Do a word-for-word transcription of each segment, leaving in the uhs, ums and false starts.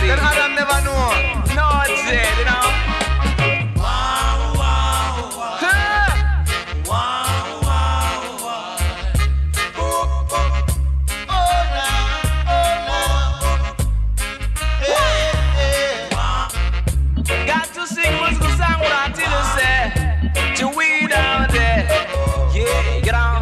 Then Adam never know. No, it's it, you know. Wow, wow, wow. Huh? Wow, wow, wow. Oh, oh, oh, now, oh, now. Hey, hey. Wow. Got to sing what's the song until you say, to we down there. Yeah, get on.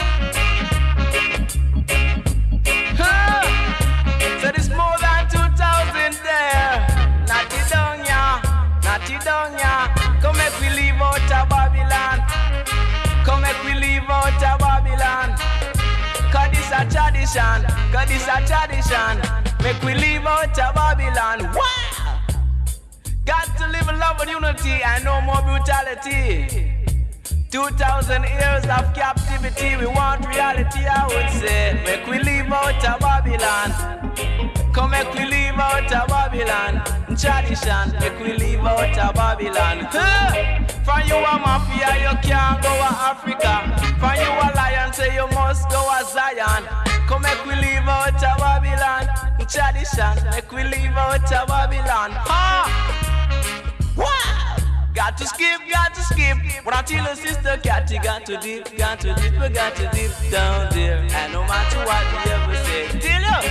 Huh? So there's more than two thousand there. Not it down, yeah. Not it down, yeah. Come make we leave out of Babylon. Come make we leave out of Babylon. Cause this a tradition. Cause this a tradition. Make we leave out of Babylon. Wow! Got to live in love and unity and no more brutality. Two thousand years of captivity, we want reality, I would say. Make we leave out of Babylon. Come make we leave out of Babylon. Tradition, make we leave out of Babylon. Huh? For you a mafia, you can't go to Africa. For you a lion, say you must go to Zion. Come make we leave out of Babylon. Tradition, make we leave out of Babylon. Ha! Wow! Got to skip, got to skip. When I tell your sister, got you got to dip, got to dip, we got to dip down there. And no matter what we ever say, tell you.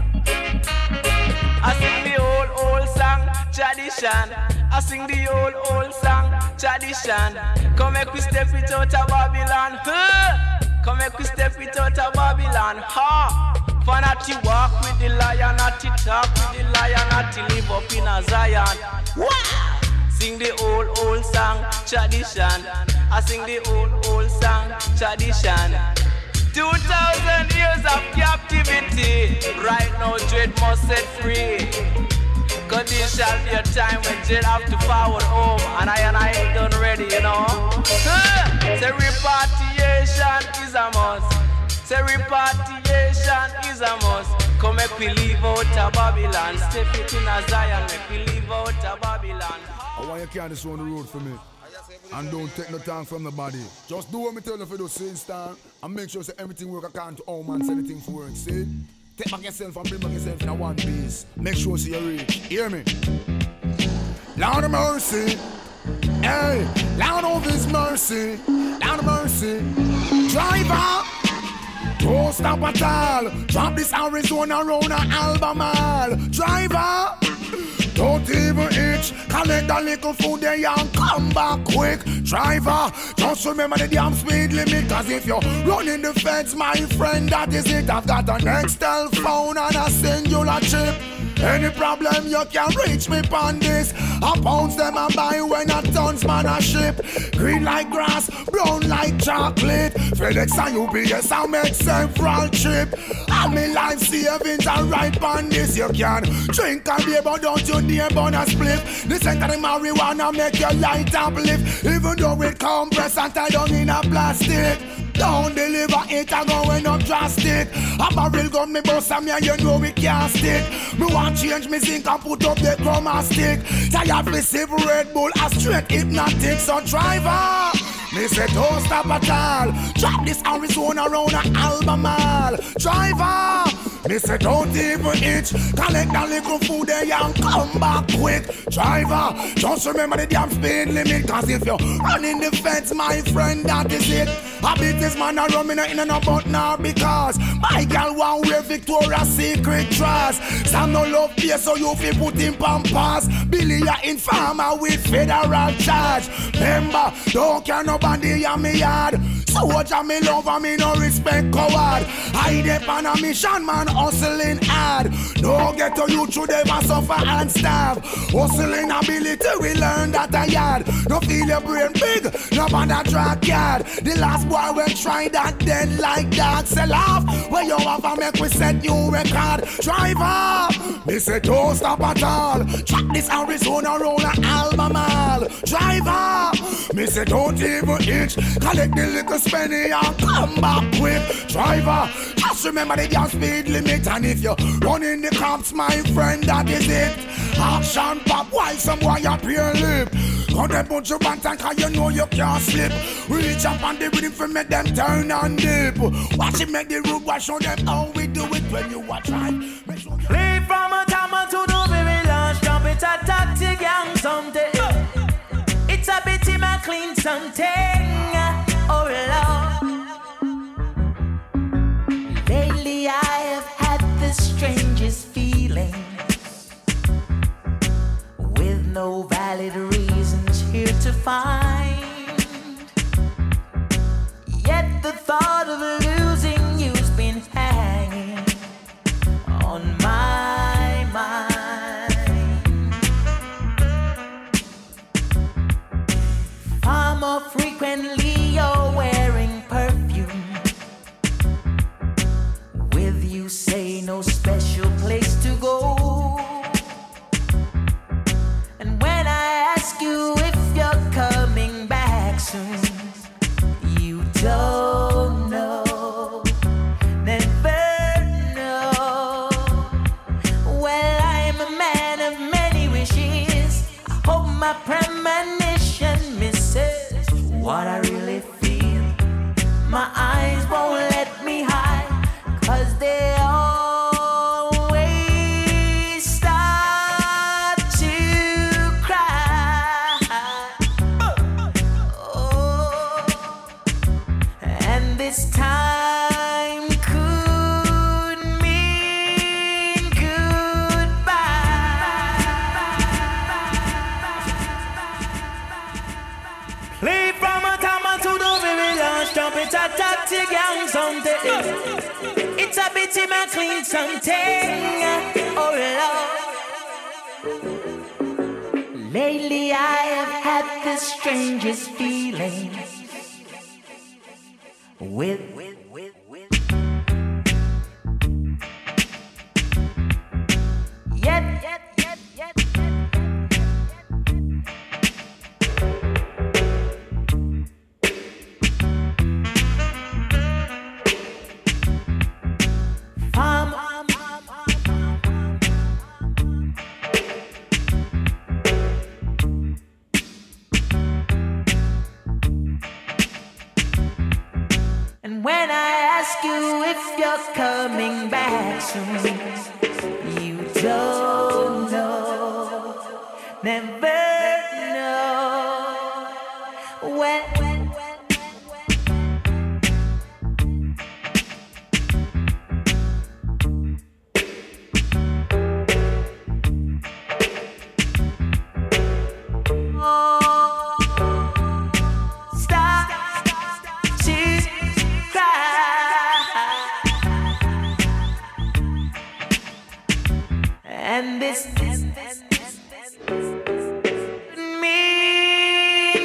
I sing the old, old song, tradition. I sing the old, old song, tradition. Come make we step it out of Babylon. Huh? Come make we step it out of Babylon. Ha! For not to walk with the lion, not to talk with the lion, not to live up in a Zion. Wow! Sing the old, old song, tradition. I sing the old, old song, tradition. Two thousand years of captivity. Right now, dread must set free. Cause there shall be a time when dread have to forward home. And I and I ain't done ready, you know. Huh? Say repatriation is a must. Say repatriation is a must. Come make we leave out of Babylon. Step it in a Zion, make we leave out of Babylon. I want you to carry this on the road for me. And don't take no time from the body. Just do what me tell you for the same time. And make sure that everything work according to how man say anything for work. See? Take back yourself and bring back yourself in a one piece. Make sure see you reach. Hear me? Lord of mercy. Hey, Lord of his mercy. Lord of mercy. Driver. Don't stop at all. Drop this Arizona round an Albemarle. Driver. Don't even itch, collect a little food there and come back quick. Driver, just remember the damn speed limit. Cause if you're running the fence, my friend, that is it. I've got an Nextel phone and a singular chip. Any problem you can reach me on this. I pounds them and buy when a tons man a ship. Green like grass, brown like chocolate. FedEx and U P S I make several trip. All me life savings are right on this. You can drink and beer but don't you dare burn a split. The center of marijuana make your light uplift. Even though it compress and tie down in a plastic. Don't deliver it and going up drastic. A barrel gun me bust and me and you know we can't stick. Me want change me zinc and put up the chroma stick. Tired me sip Red Bull a straight hypnotic. So driver, me say don't stop at all. Drop this Arizona round an Albemarle. Driver, me say don't even itch. Collect a little food there and come back quick. Driver, just remember the damn speed limit. Cause if you're running the fence, my friend, that is it. I beat this man a rum in a in and about now because my girl want wear Victoria's Secret dress. Some no love here so you feel put in pampas. Billy a informer with federal charge. Remember, don't care nobody on me yard. So watch a me love and me no respect coward. I dep on a mission man hustling hard. Don't get to you through them and suffer and starve. Hustling ability we learn that a yard. No feel your brain big, no bother drag yard. The last boy will try that dead like that. Sell off where you have a make we set new record. Driver, me say don't stop at all. Track this Arizona roll an Albemarle. Driver, me say don't even itch. Collect the little spenny and come back quick. Driver, just remember the gas speed limit. And if you're running the cops, my friend, that is it. Action pop while some boy up your lip. Cut them bunch of bantan cause you know you can't slip. Reach up on the rhythm for make them turn and dip. Watch it make the root, watch show them how we do it when you watch right. Live from a time to the very something, oh Lord. Lately I have had the strangest feeling, with no valid reasons here to find. Yet the thought of losing you's been hanging on my mind. Far more frequently you're wearing perfume. With you say no special place to go. And when I ask you if you're coming back soon, you don't know, never know. Well, I'm a man of many wishes. I hope my premonition misses what I really feel. My eyes won't let me hide, 'cause they always start to cry. Oh, and this time could mean goodbye. Play from a tama to the very last jump. It's a tactic young something. It's a bitty man clean something, oh Lord. Lately I have had the strangest feeling, with, with, with, with. Yet, yet, yet, yet, yet. Um, and when I ask you if you're coming back soon, you don't know, never know. When, when, when, stop to cry. And this, this, this, this, this mean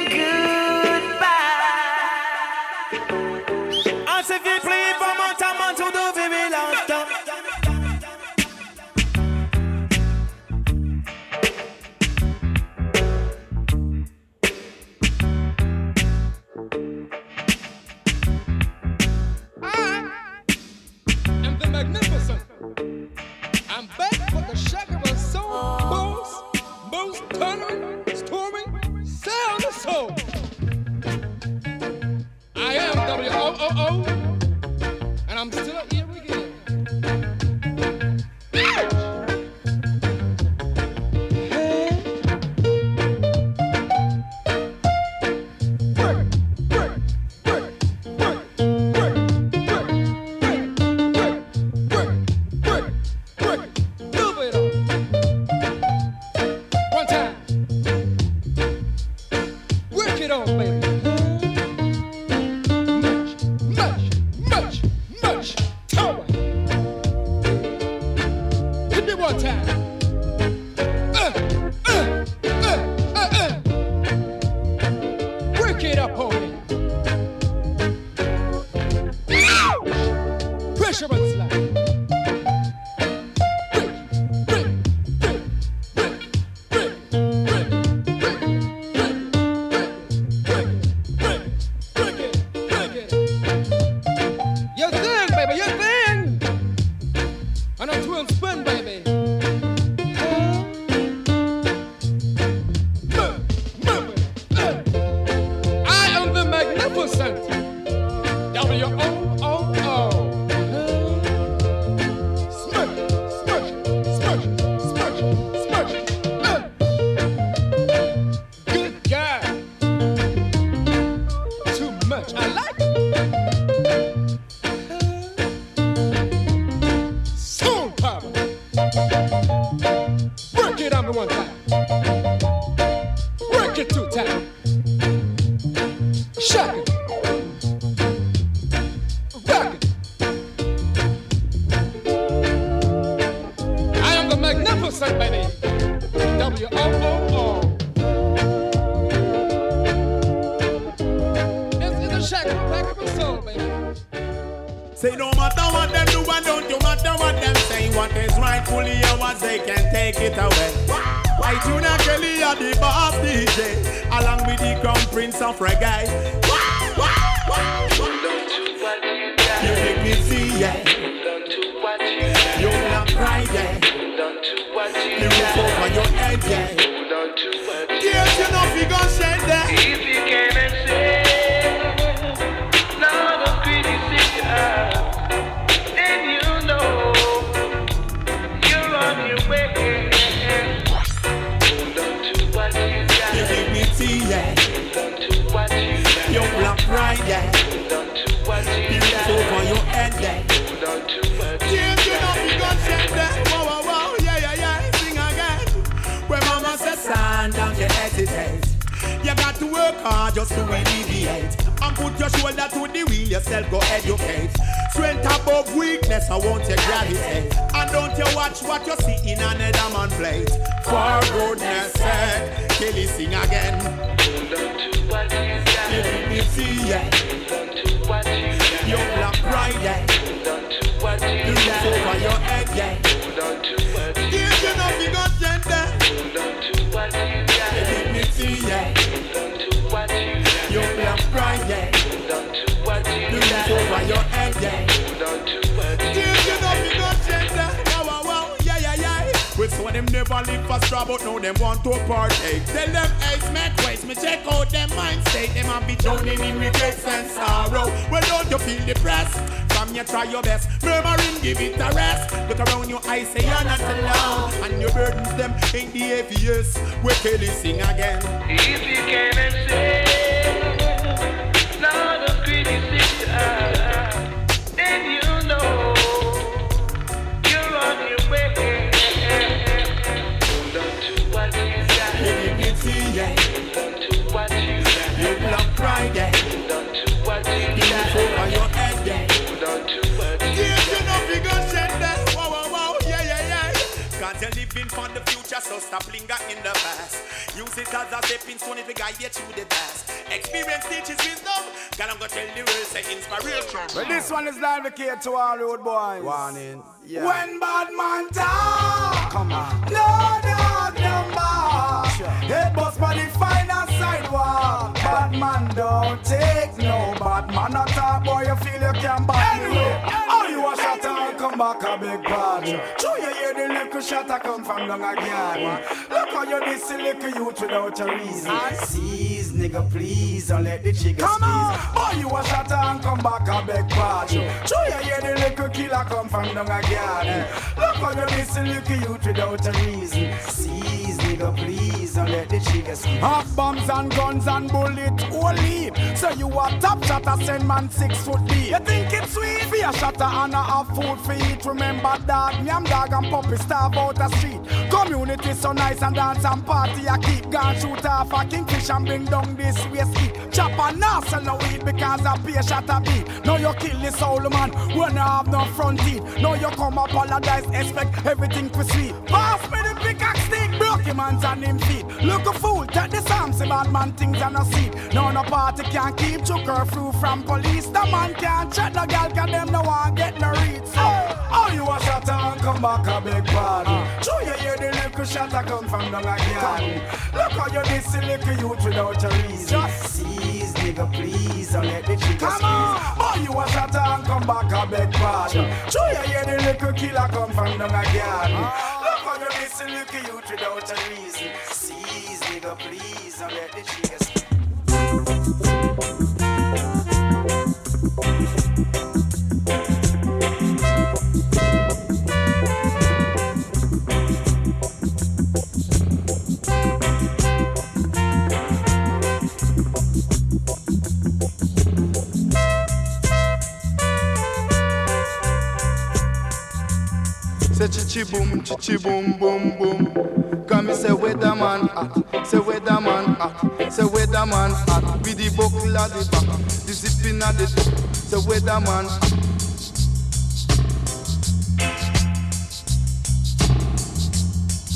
goodbye. As if you play from a time to the very last time. And the magnificent. I'm back with the shock of a soul, most, most thundering, storming, sound of soul. I am W O O O, and I'm still here again. One time. Work it on, baby. Much, much, much, much power. Hit me one time. Uh, uh, uh, uh, uh. Work it up on me. Pressure and slide. Your thing, baby, your thing. And I'm twin spin, baby. I am the magnificent W O O O. Smush, smush, smush, smush, smush. Uh. Good guy. say, baby. W O O O. It's, it's a shack of pack of a soul, baby. Say no matter what them do and don't you matter what them say. What is rightfully yours, they can take it away. Why Junior Kelly are the boss D J, along with the crown prince of reggae. You make me see, yeah. You not cry, yeah. You roof over your head, yeah. Yes, you know we gon' shed that. If you came and say, now the criticism, then you know you're on your way. Hold on to what you got. You make me see, yeah. Hold on to what you got. You not cry, yeah. Hold on to what you You got. roof over your head, yeah. Hold on to what you Yes, you know we gon' shed that. Wow, wow, wow, yeah, yeah, yeah. Sing again. When mama says stand, don't you hesitate. You got to work hard just to alleviate. And put your shoulder to the wheel, yourself go educate. Strength above weakness, I want you gravitate. And don't you watch what you see in another man's plate. For goodness sake, Kelly sing again. Hold on to what you got. You make me see, yeah. Hold on to what you got. You black pride, yeah. Hold on to what you You roof got. over your head, yeah. Hold on to what you Yes, you know we gon' shed that. Hold on to what you got. You make me see, yeah. Hold on to what you got. You black pride, yeah. Hold on to what you You got. roof over your head, yeah. Hold on to what you Yes, you know we gon' change that. Wow, wow, wow, yeah, yeah, yeah. With some of them never live for straw, but now them want to partake. Tell them eggs make waste, me check out them mind state. Them have be drowning in regrets and sorrow. Well, don't you feel depressed? Come you try your best. Murmuring, give it a rest. Look around your eyes, say you're not alone. And your burdens them ain't the heaviest. Where Kelly sing again. If you came and say, now the criticism, then you know you're on your way. Hold on to what you got. Dignity, yeah. Hold on to what you got. You black pride, yeah. Hold on to what you You got. roof over your head, yeah. Hold on to what you Yes, you know we gon' shed that. Wow, wow, wow, yeah, yeah, yeah. Cause you're living for the future, so stop linger in the past. Use it as a stepping stone if you guide you through the past. Experience teaches wisdom. God, I'm gonna tell the world, say inspiration. Well, this one is live to to all road boys. Warning. Yeah. When bad man talk, come on. No, no, number. Sure. Head bust by the final sidewalk. Bad man don't take no bad man not talk, boy. You feel you can back anyway. Oh, you a shot and come back a big bad. True, you hear the little shot a come from down again. Look how you this little youth without a reason. Seize, nigga, please don't let the trigger come squeeze. On. Oh, you a shot and come back a big bad. True, you hear the little killer come from down again. Look how you this little youth without a reason. Seize, nigga, please don't let the trigger squeeze. Half bombs and guns and bullets only. So you a top shot a send man six foot deep. You think it's sweet? Be a shot and a have food for eat. Remember dog, nyam dog and puppy starve out the street. Community so nice and dance and party. I keep gun shoot off a kingfish and bring down this whiskey. Chop and now sell no weed because I pay a shot a beat. Now you kill the soul man when I have no front teeth. Now you come apologize, expect everything to sweet. Pass me the pickaxe stick, broke him hands and him feet. Look a fool, take the Psalms, say bad man things and a seat. Now no party can't keep you curfew from police. The man can't chat the girl cause them no one get no read. So, oh you a shot and come back a big party. True you hear the little shot a come from down again. Look how you this little youth without a reason. Just seize nigga please don't let the trigger squeeze. Oh you a shot and come back a big party. True you hear the little killer come from down again. Look how you this little youth without a reason. Seize nigga please don't let the trigger squeeze. Say chichi boom, chichi boom, boom, boom. Come me say where the man at, say where the man at, say where the man at. With the buckle at the back, the zipping at the top, say where the man at.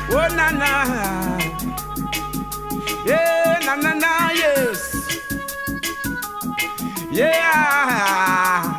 Oh na na, yeah na na na, yes, yeah.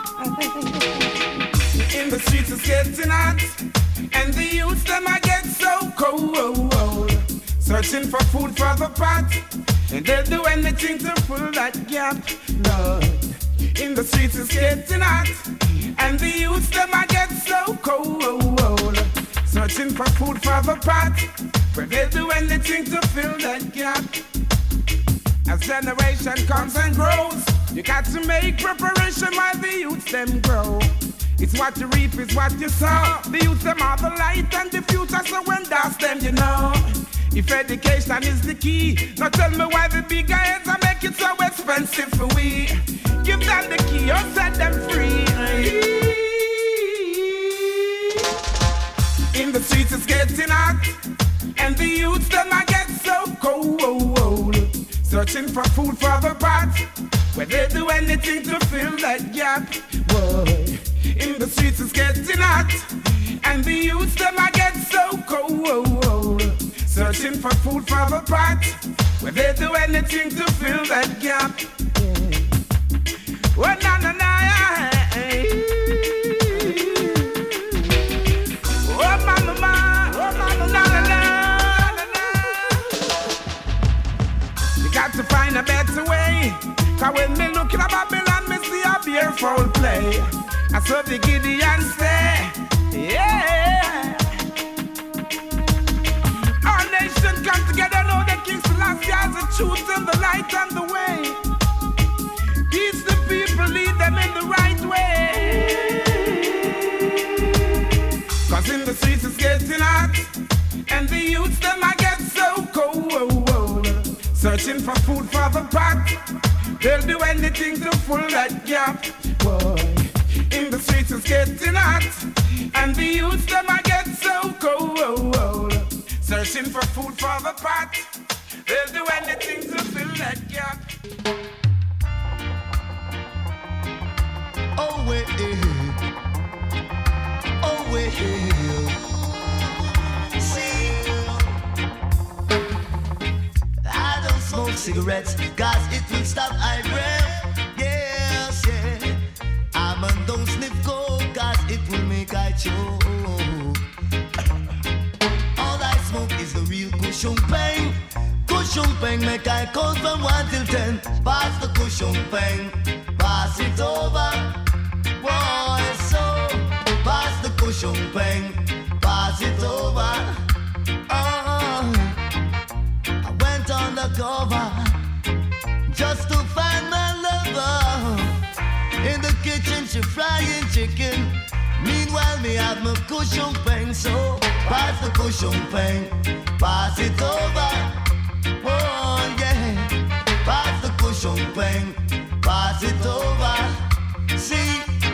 In the streets it's getting hot, and the youths them I get so cold, searching for food for the pot, and they'll do anything to fill that gap. Lord, in the streets it's getting hot, and the youths them I get so cold, searching for food for the pot, where they do anything to fill that gap. As generation comes and grows, you got to make preparation while the youths them grow. It's what you reap, it's what you sow. The youths them are the light and the future, so when that's them you know. If education is the key, now tell me why the big heads are make it so expensive for we. Give them the key or set them free. In the streets it's getting hot, and the youths them I get so cold, searching for food for the pot, where they do anything to fill that gap. Boy, in the streets it's getting hot, and the youths them I get so cold, searching for food for the pot, where they do anything to fill that gap. Oh na na na, oh mama ma, oh mama na na na na. You got to find a better way, 'cause when me looking at Babylon, me see a beautiful play. I saw the Gideon say, yeah. Our nation come together, know the King Selassie has the truth and the light and the way. Teach the people, lead them in the right way. 'Cause in the streets it's getting hot, and the youths them I get so cold, searching for food for the pot. They'll do anything to fill that gap. Boy, in the streets it's getting hot, and the youths them I get so cold, searching for food for the pot. They'll do anything to fill that gap. Oh wait, oh wait. See, I don't smoke cigarettes, 'cause it will stop I breath. Yes, yeah. I'm a don't sniff coke, 'cause it will make I choke. All I smoke is the real cushion pain. Cushion pain make I count from one till ten. Pass the cushion pain, pass it over. Boy, so pass the cushion pain, pass it over. Oh, I went on the cover just to find my lover. In the kitchen she frying chicken, meanwhile me have my cushion pain. So pass the cushion pain, pass it over. Oh yeah, pass the cushion pain, pass it over. See,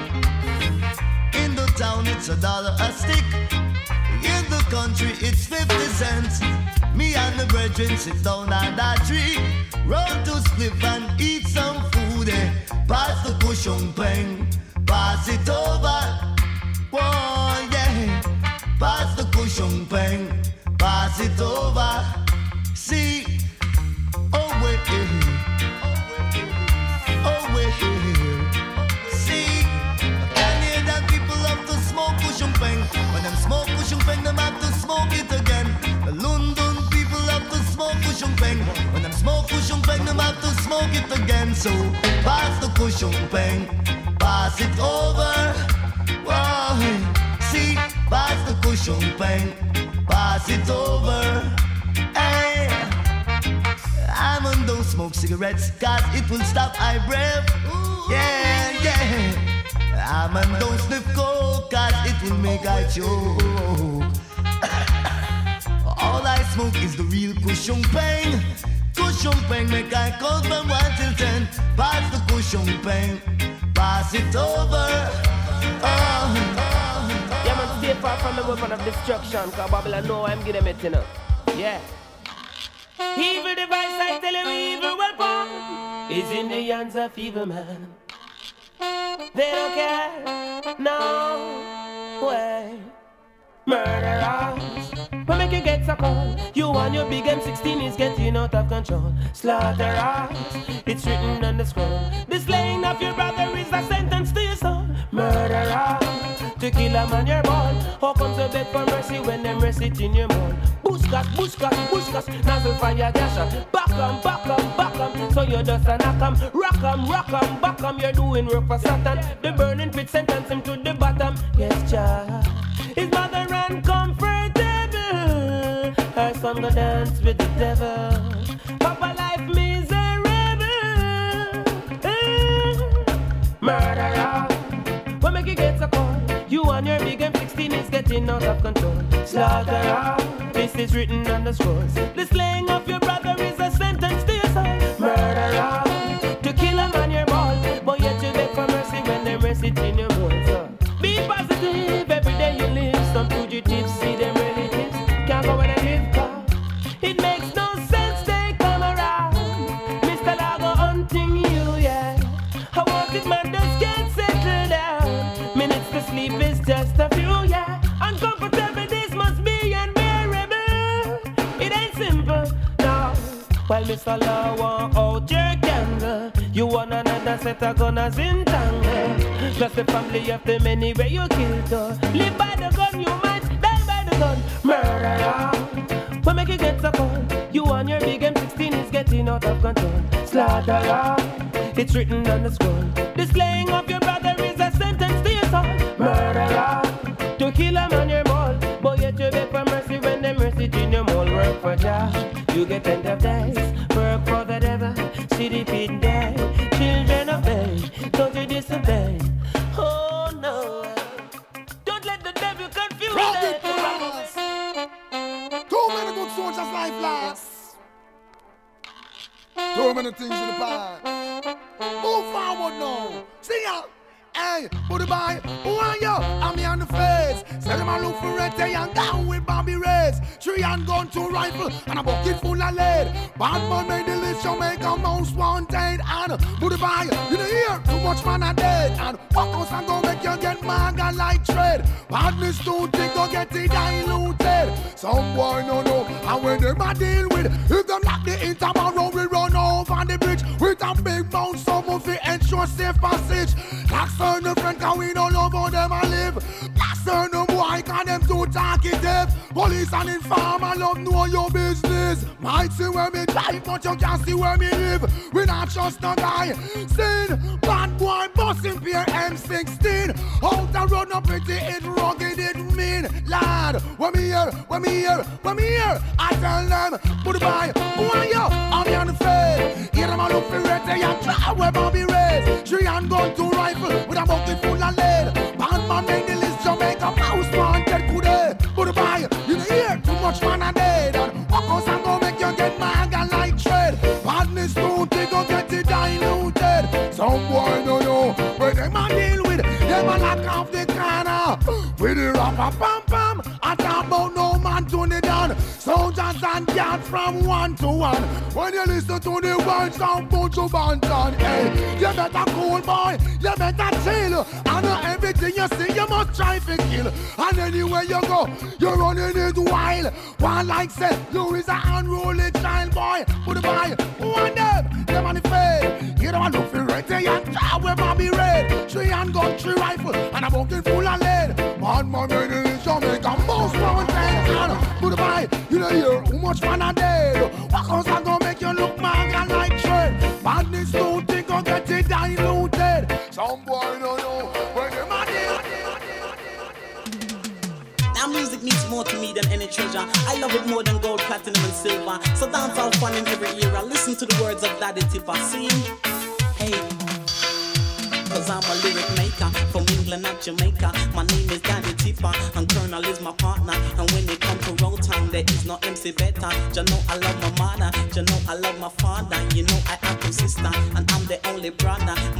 in the town it's a dollar a stick, in the country it's fifty cents. Me and the brethren sit down on that tree, roll to spliff and eat some food. Eh? Pass the cushion pain, pass it over. Oh yeah, pass the cushion pain, pass it over. See, oh wait, oh wait. See, Canadian people love to smoke cushion pain. When them smoke cushion pain, them have to smoke it again. The London people love to smoke cushion pain. When them smoke cushion pain, them have to smoke it again. So pass the cushion pain, pass it over. Whoa. See, pass the cushion pain, pass it over. Hey, I'm on don't smoke cigarettes, 'cause it will stop I breath. Yeah, yeah. I'm on don't sniff coke, 'cause it will make I choke. All I smoke is the real cushion pain. Cushion pain make I count from one till ten. Pass the cushion pain, pass it over. Oh. Yeah, man, stay far from the weapon of destruction, 'cause Babylon know I'm giving it, you know. Yeah. Evil device, I tell you, evil weapon is in the hands of evil man. They don't care, no way. Murderers, we make you you get so cold. You and your big M sixteen is getting out of control. Slaughterhouse, it's written on the scroll. The slaying of your brother is a sentence to your soul. Murderer, to kill a man your ball. How come to beg for mercy when them mercy in your mouth? Bushkas, bushkas, bushkas, nozzle fire gasher. Back 'em, back 'em, back 'em. So you just a knock 'em, rock 'em, rock 'em, back 'em. You're doing work for Satan. The burning pit sentence him to the bottom. Yes, child. His mother uncomfortable. Her son go dance with the devil. Papa life miserable. Murderer. What make you get so cold? You and your big M sixteen is getting out of control. Slaughterer. This is written on the scrolls. The slaying of your brother is a sentence to your soul. Murderer. To kill a man your ball. But yet you beg for mercy when they mercy in your bones. So be positive every day you live. Some fugitives see them relatives. Can't go where they live, cause it makes no sense they come around. Mister Lago hunting you, yeah. I want it man just can't settle down. Minutes to sleep is just a few, yeah. Uncomfortable this must be unbearable. It ain't simple, no. While Mister Law want out your candle, you want another set of gunners in tangle. Plus the family of the many where you killed her. Live by the gun, you might die by the gun. Murderer. What make you get so cold? You and your big M sixteen is getting out of control. Slaughterer. It's written on the scroll. The slaying of your brother is a sentence to your soul. Murderer. To kill a man your ball. But yet you beg for mercy when the mercy in your mall. Work for Josh, you get end of days. Work for the devil, see the pit day. Children obey, don't you disobey. Oh no, don't let the devil confuse them. Too many good soldiers' life lost. Too many things in the past. Move forward now. See ya. Hey, buddy boy, who are you? I'm here on the face. Say them a look for red tay and down with Bobby Race. Three and gun, two rifle, and a bucket full of lead. Bad man made the list, you make a mouse wanted. And buddy boy, you don't hear too much man are dead. And walk out and go make you get maga like tread. Badness too thick, go get it diluted. Some boy no know, and when them a deal with, if them knock the in tomorrow, we run over the bridge with a big mouth, someone fi ensure safe passage. That's certain friend, cause we don't love how them a live. That's certain boy, cause them too talkative. Police and informer love know your business. Might see where me drive, but you can't see where me live. We not trust no guy. Sin, bad boy, busting peer M sixteen. Out the road, no pretty, it rugged, it mean. Lad, when me here, when me here, when me here, I tell them, goodbye, who are you? I'm here on the face. Here them a look for red, they and try where Bobby Race. Three and gun, two rifle, with a bucket full of lead. Bad man made the list, Jamaica mouse wanted today. Goodbye, you don't hear too much man a dead. And walk out and go make you get maga like tread. Badness too thick, go get it diluted. Some boy no know where them a deal with. Them a lock off the corner with the rapper pam pam. I talk about no man turn it down. Soldiers and guards from one to one. When you listen to the words of Buju Banton, hey, you better cool boy, you better chill. I know everything you see, you must try to kill. And anywhere you go, you're running it wild. One like said, you is a unruly child boy. Goodbye, who are them? Them on the face. You don't look for red, they and try where Bobby Red. Three and gun, three rifle, and a bucket full of lead. Man, man, man, in Jamaica, most mountains. Goodbye, you don't hear too much man a dead. What cause I gonna make you look manga like tread? Badness too thick, go get it diluted. Some boy no know where them a dead. Now music means more to me than any treasure. I love it more than gold, platinum and silver. So dance all fun in every era. Listen to the words of Daddy Tipper. Sing, hey. Cause I'm a lyric maker from England and Jamaica. My name is Daddy Tipper and Colonel is my partner. And when it comes to road time, there is no M C better. You know I love my mother, you know I love my father. You know I have two sisters and I'm the only brother. My youth, my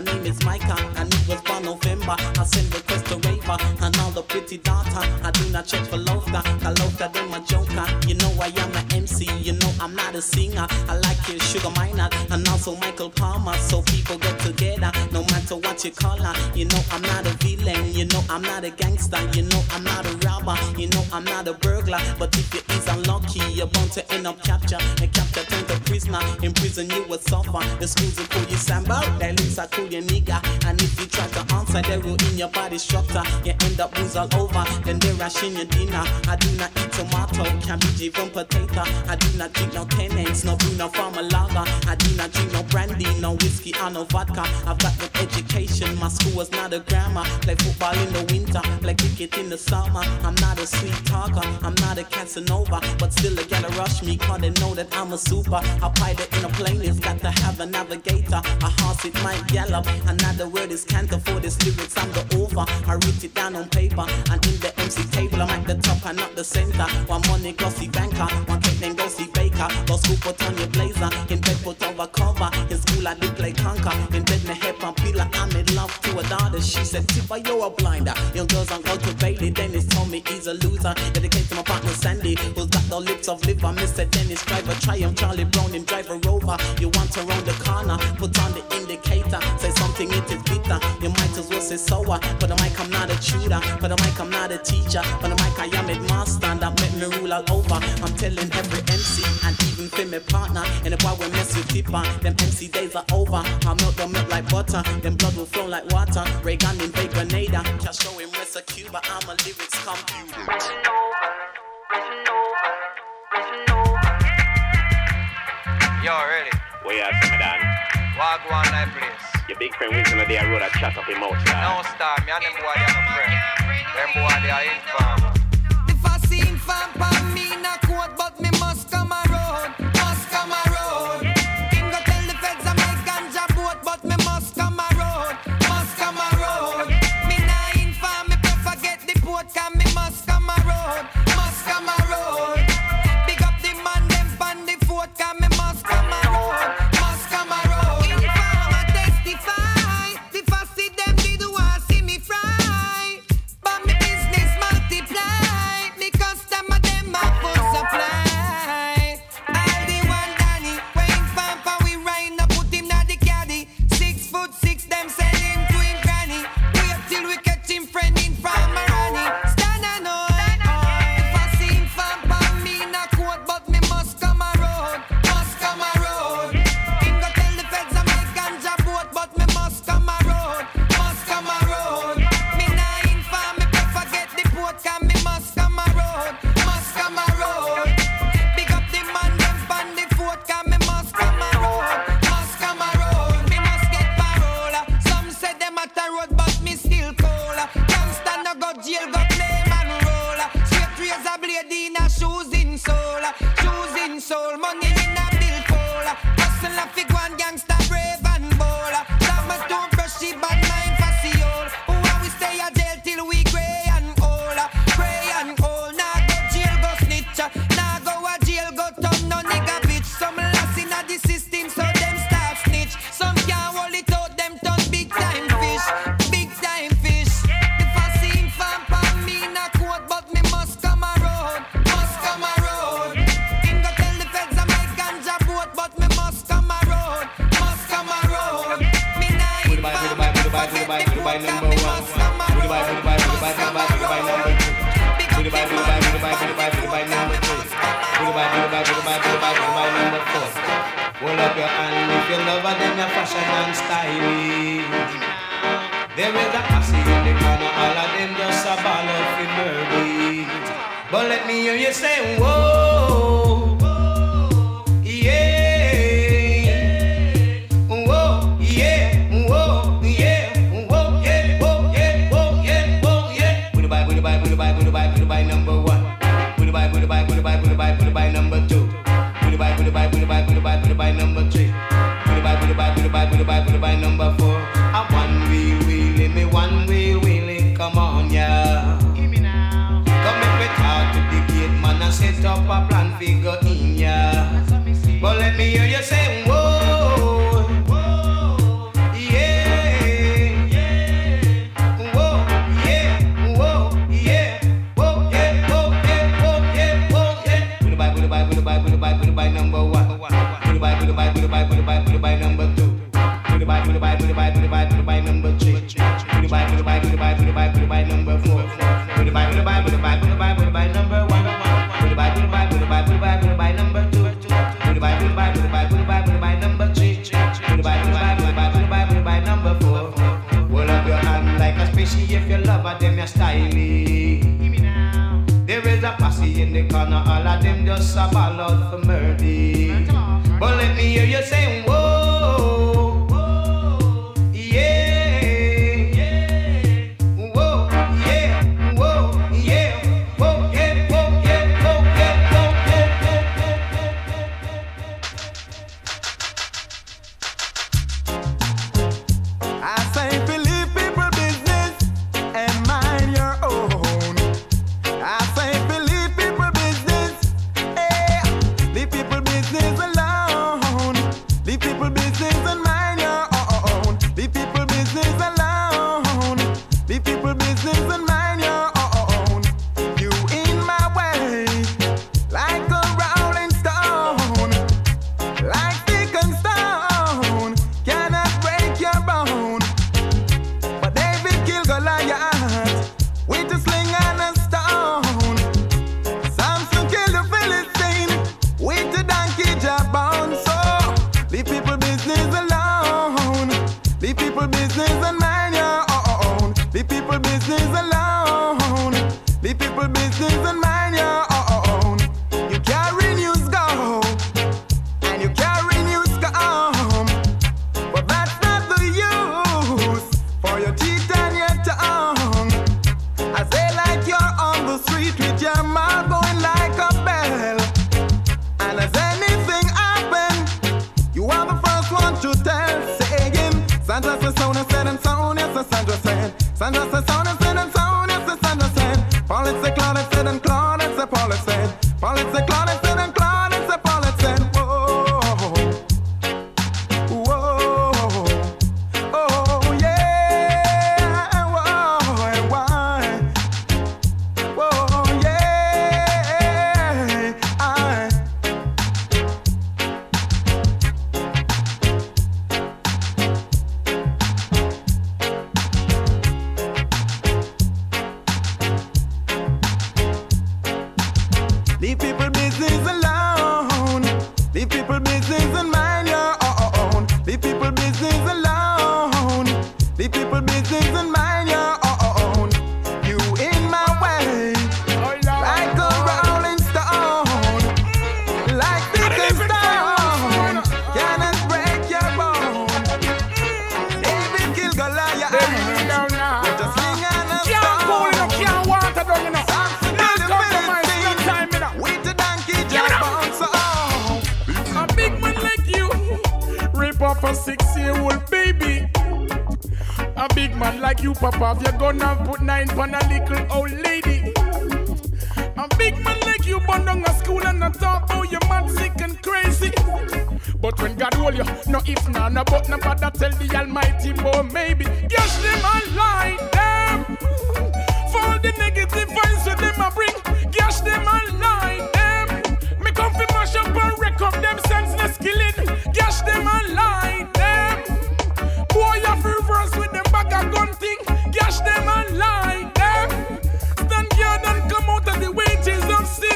name is Micah, and it was born November. I send request to Raver, and all the pretty daughter. I do not check for Loka, cause Loka them a joker. You know I am an M C, you know I'm not a singer. I like your Sugar Minor, and also Michael Palmer. So people get together, no matter what you call her. You know I'm not a villain, you know I'm not a gangster. You know I'm not a robber, you know I'm not a burglar. But if you is unlucky, you're bound to end up capture. And capture turn to prisoner, in prison you will suffer. The schools will call you Samba, they looks are call you nigga. And if you try to answer, they will in your body structure. You end up booze all over, then they ration your dinner. I do not eat tomato, cabbage, even potato. I do not drink no tenants, no Bruno Farmer lager. I do not drink no brandy, no whiskey or no vodka. I've got good education, my school was not a grammar. Play football in the winter, play cricket in the summer. I'm not a sweet talker, I'm not a Casanova. But still they gotta rush me, cause they know that I'm a super. A pilot in a plane is got to have a navigator. A horse it might gallop, another word is canter. For this lyrics I'm the over. I write it down on paper, and in the M C table I'm at the top and not the center. One money go see banker, one cake then go see baker. Go school put on your blazer, in bed put over cover. In school I did play conquer, in bed me head on pillar. I made love to a daughter, she said Tipper you're a blinder. Young girls are cultivated, Dennis told me he's a loser. Dedicated to my partner Sandy, who's got the lips of liver. Mister Dennis driver Triumph, Charlie Brown him drive a Rover. You want to round the corner, put on the indicator. Say something it is bitter, you might as well say sour. For the mic I'm not a tutor, for the mic I'm not a teacher. For the mic I am a master, and that make me rule all over. I'm telling every M C and even for my partner. And if I will mess with Tipper, them M C days are over. I'll melt them up like butter, them blood will flow like water. Reagan invade Grenada, just show him rest of Cuba. I'm a lyrics computer. Yo, ready? Where you at, me Dan? Walk one night, please. Your big friend Winston of the road, I chat up him outside. No star, me and them boy they are my friend. Them boy they are infam. If I see infam pan me na quote, but me must come a road, must come a road. Him go tell the feds I make ganja boat, but me must come a road, must come a road. Me na infam, me prefer get the port, cause me must come a road, must come a road. Big up the man them pan the fort, cause me must come a road, must come a road. Infam I testify, if I see them they do I see me fry. But me business multiply, because some of them are full supply. I'll be one Danny, when Pampa we ride up, put him na the caddy. Six foot six, them sell him to him granny. Wait till we catch him friend in from Marani. Stand and oi, oi. If I see him Pampa, me na quote, but me must come a road, must come a road. Him go tell the feds I make ganja boat, but me must come a road, must come a road. Me na infam, me prefer get the port, cause me must come a road, must come a road. Big up the man them pan the fort, cause me must come a road, must come a road. Me must get parole. Some say them at a road, but me still cold. Gangsta no go jail, go play man roll. Straight razor blade in a shoes in soul, shoes in soul, money in a bill fold. Hustle a fig one gangsta brave and bold. That my toothbrush she bad mind for see old. Who are we stay a jail till we grey and old, grey and old. Nah go jail go snitch, nah go a jail go turn no nigga bitch. Some lass in a the system so them start snitch. Some can't hold it out, them turn big time fish, big time fish. If I see him fan pan me na quote, but me must come a road, must come a road. Him go tell the feds I make ganja boat, but me must come a road, must come a road. Me na infam, me forget the boat, cause me must come a road, must come a road. Big up the man, hold up your hand if you love her, then your fashion and styling. There is a posse in the corner, all of them just a ball of murder. But let me hear you say, whoa, yeah, whoa, yeah, whoa, yeah, whoa, yeah, whoa, yeah, whoa, yeah, whoa, yeah. Put it by, put it by, put it by, put it by, put it by number one. Put it by, put it by, put it by, put it by, put it by number two. Put it by, put it by, put it by, put it by, put it by number three. Put it by, put it by, put it by, put it by, put it by number four. A one wheel wheelie, me one wheel wheelie, come on, yeah. Give me now. Come make me talk to the gate man and set up a just a ballad for murder. But let me hear you say, whoa, whoa, yeah, yeah, whoa, yeah, whoa, yeah, whoa, yeah, whoa, yeah, whoa, yeah, whoa, I say, believe people business and mind your own. I say, believe people business, eh? Leave people business alone. Leave people business and mind your own. Leave people business alone. Leave people business and mind your own. You in my way, like a rolling stone, like thick and stone, cannot break your bone. But David killed Goliath with a sling and a stone. Samson killed the Philistine with a donkey jawbone. So leave people business alone. Leave people business and mind your own. Leave people business alone. Leave people business and mind your own. You carry news go and you carry news come, but that's not the use for your teeth and your tongue. I say like you're on the street with your mouth going like a bell, and as anything happen, you are the first one to tell. Saying Sandra says sound and said and sound, yes, as Sandra said. Sandra says sound and said and sound, yes, as Sandra said. Paul it said, Claude it said, and Claude it said, Paul it said. Paul it said, Claude it said, and Claude it said, Paul it said. Whoa, whoa, oh yeah, whoa, and why? Whoa, yeah, I. Leave people business alone. Leave people business and mind your own. Leave people business alone. Leave people business and mind your own. You in my way, like a rolling stone, like thick and stone, cannot break your bone. David killed Goliath with a sling and a stone. Samson killed the Philistine with a donkey jawbone. So A big man like you rape off a six-year-old baby. A big man like you, Papa, if you're gonna put nine on a little old lady. A big man like you burn down a school and not talk about you mad, sick and crazy. But when God hold you, no if, no, no but, no bother tell the Almighty, boy, maybe. Guess them and lie them. For all the negative vibes that them a bring, guess them and lie them. Me come fi mash up and wreck up them senseless killing. Guess them and lie them. Boy, you fi reverse with them bag of gun thing. Guess them and lie them. Stand guard and come out of the wages of sin.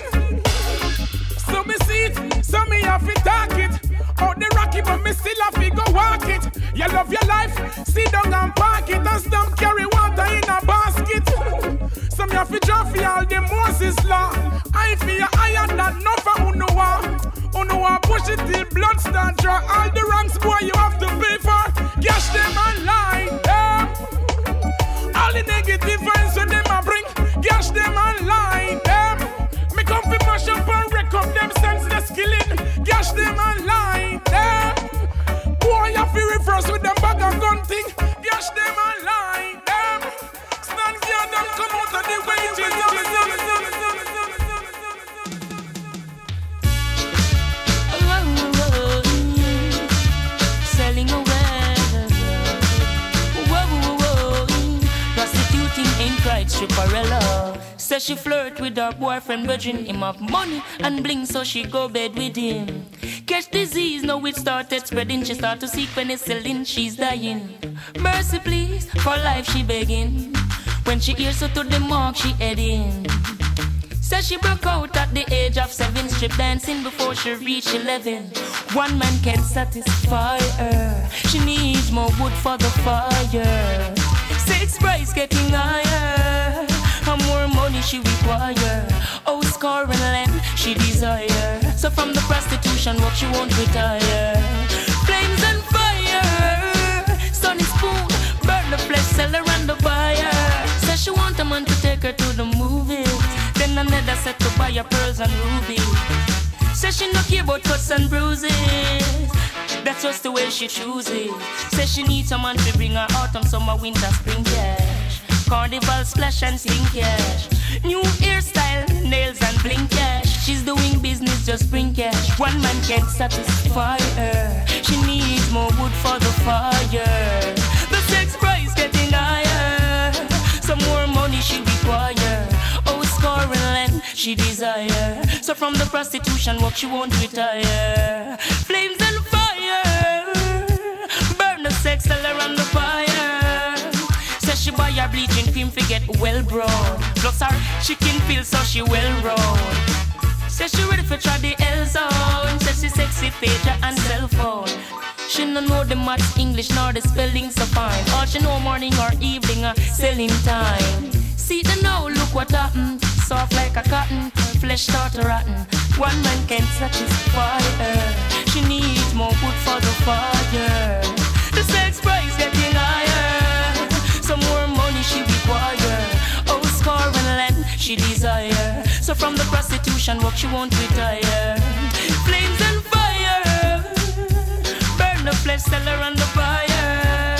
So me see it, so me have to talk it. Out the rocky, but me still have to go walk it. You love your life, sit down and park it, and stop carry water in a basket. Some you have to draw for all the Moses law. I feel higher than no for Unoa. Unoa push it till blood start draw. All the ranks, boy, you have to pay for. Gash them and lie them. All the negative vibes when them a bring, gash them and lie them. Me come fi mash up and wreck up them senseless killing. Gash them and lie them. Boy, you fi reverse with them bag of gun thing. Gash them and lie them. Stand guard and come out of the wages of selling away. Whoa, whoa, whoa. Prostituting ain't right, stripperella. Says she flirt with her boyfriend, virgin him of money and bling, so she go bed with him. Catch disease, now it started spreading. She start to seek penicillin, she's dying. Mercy please, for life she begging. When she hears her to the mark, she heading. Says she broke out at the age of seven, strip dancing before she reached eleven. One man can't satisfy her, she needs more wood for the fire. Sex price getting higher, and more money she require. Oh, score and land she desire. prostitution, what she won't retire. Flames and fire, sunny spoon, burn the flesh seller and the buyer. Says she want a man to take her to the movies. Then another set to buy her pearls and rubies. Says she no care about cuts and bruises. That's just the way she chooses. Says she needs a man to bring her autumn, summer, winter, spring cash. Carnival splash and sing cash. New hairstyle, nails and bling cash. She's doing business, just bring cash. One man can't satisfy her. She needs more wood for the fire. The sex price getting higher. Some more money she require. Oh, score and land she desire. So from the prostitution work she won't retire. Flames and fire, burn the sex seller on the fire. Says she buy her bleaching cream to get well brown. Plus her chicken feels so she well round. Says she ready for try the L zone. Says she sexy pager and cell phone. She no know the maths, English, nor the spelling so fine. All she know morning or evening, uh, selling time. See the now, look what happened. Soft like a cotton, flesh start to rotten. One man can't satisfy her. She needs more wood for the fire. The sex price getting higher. Some more money she require. Oh, score and land she desire. So from the prostitution work she won't retire. Flames and fire, burn the flesh seller and the buyer.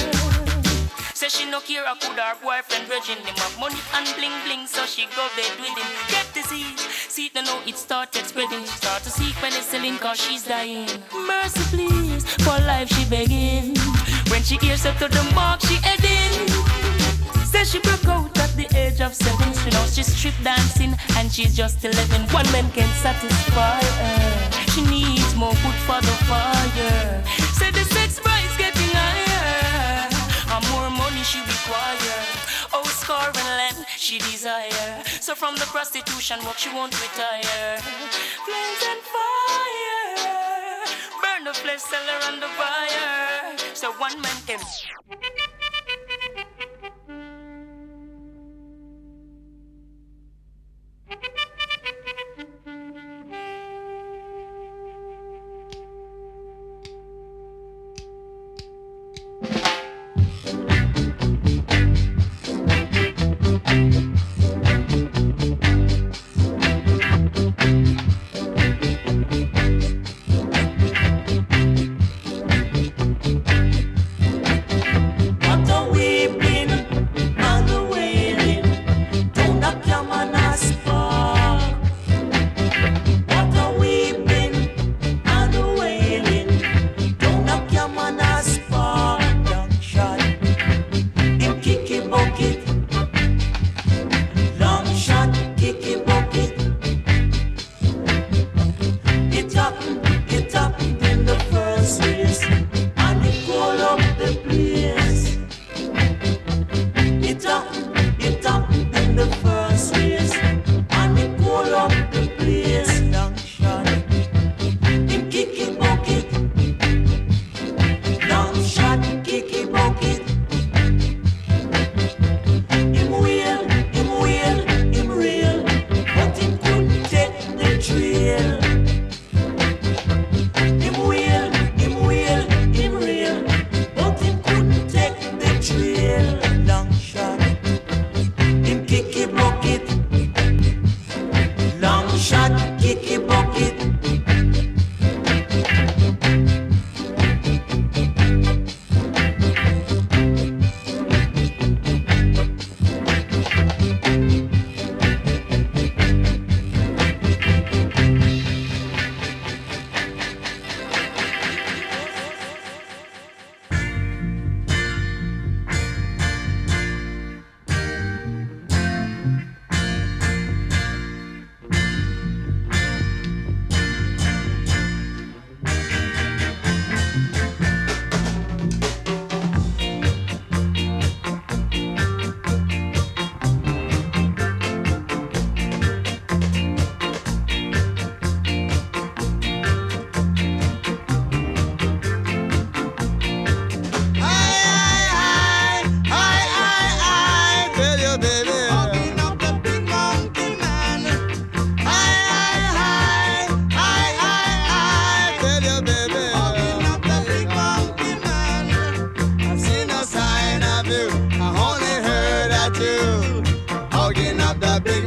Say she no care a could her boyfriend virgin him have money and bling bling, so she go bed with him. Get disease, see the know it started spreading. She start to seek penicillin cause she's dying. Mercy please, for life she begging. When she hears her to the mark she heading. Says she broke out at the age of seven. She knows she's strip dancing and she's just eleven. One man can't satisfy her. She needs more wood for the fire. Say the sex price getting higher. And more money she require. Oh, score and land she desire. So from the prostitution work she won't retire. Flames and fire, burn the flesh seller and the buyer. So one man can.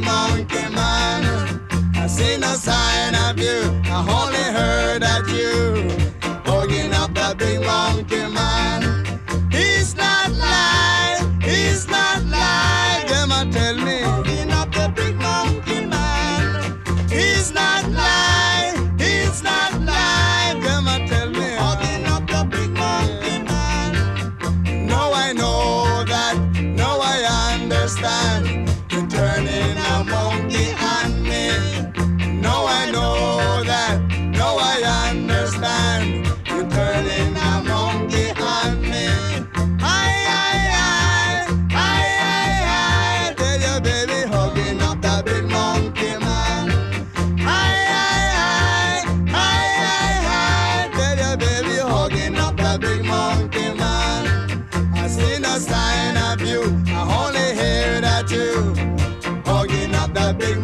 monkey man. I see no sign of you, I only heard that you hugging up the big monkey man. He's not lying, he's not lying. Them a tell me hugging up the big monkey man. He's not lying, he's not lying. Them a tell me hugging up the big monkey man. Now I know that, now I understand. You're turning a monkey on me. Now I know that, now I understand. You're turning a monkey on me. Aye, aye, aye, aye, aye, aye. Tell your baby hugging up that big monkey man. Aye, aye, aye, aye, aye, aye. Tell your baby hugging up that big monkey man. I see no sign of you, I only hear that you hugging up that big